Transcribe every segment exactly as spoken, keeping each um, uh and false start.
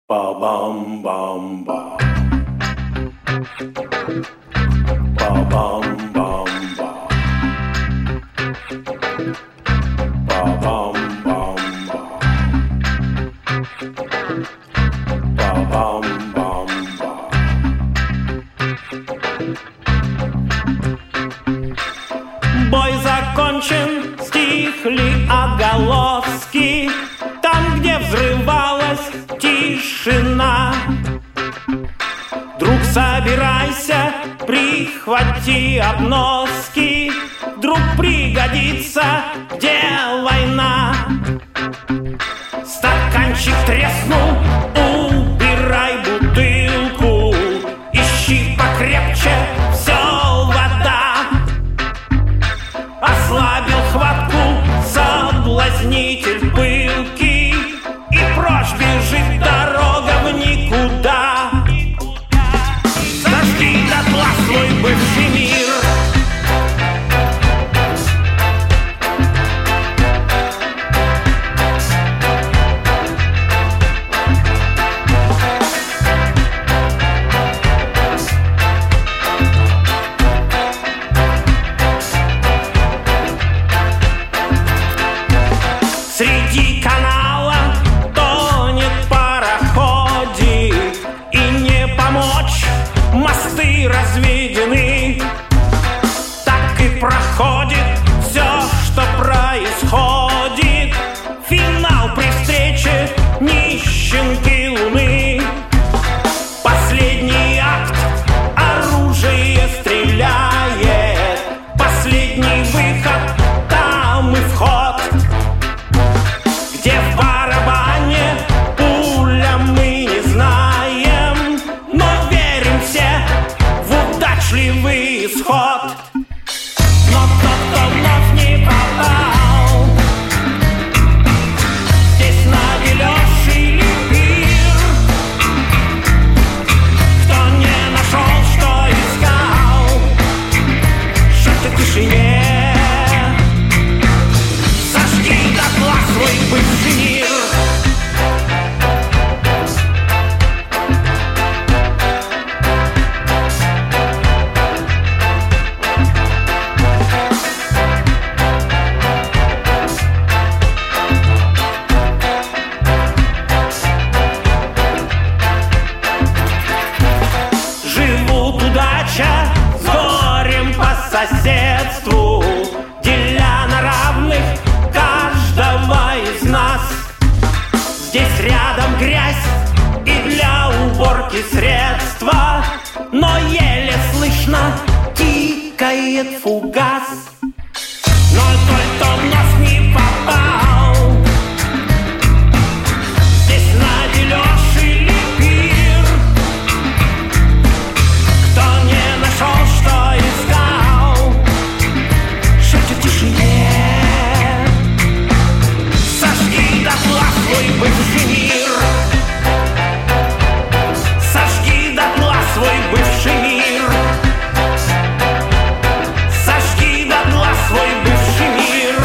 Ba-bum-bum-ba. Ba-bum-bum-ba. Ba-bum-bum-ba. Ba-bum-bum-ба. Бой закончен, стихли отголоски. Там, где взрывалась тишина. Друг, собирайся, прихвати обноски. Вдруг пригодится, где война. Стаканчик треснул, убирай бутылку. Ищи покрепче, все вода. Ослабил хватку соблазнитель пылкий, и прочь бежит дорога в никуда. Сожги дотла свой бывший мир. Среди канала тонет пароходик, и не помочь, мосты разведены. Так и проходит все, что происходит. Финал при встрече нищенки луны. Последний акт, оружие стреляет. Последний выход, там и вход. Где в барабане пуля, мы не знаем, но верим все в удачливый исход. Но тот, кто вновь не попал, здесь на дележ или пир, кто не нашел, что искал, жить в тишине. Сожги дотла свой бывший мир. Живут удача с горем по соседству, деля на равных каждого из нас. Здесь рядом грязь и для уборки средства, но еле слышно тикает фугас. Но той, кто в нос не попал, здесь на дележ или пир, кто не нашел, что искал, жить в тишине. Сожги дотла свой бывший мир. Сожги дотла свой бывший мир. Сожги дотла свой бывший мир.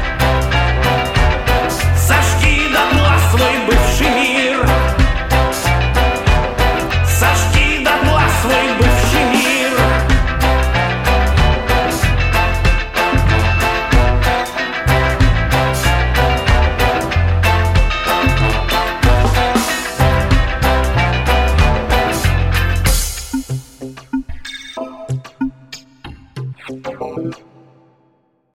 Сожги дотла свой бывший мир. Сожги дотла свой бывший мир. Ba-bum.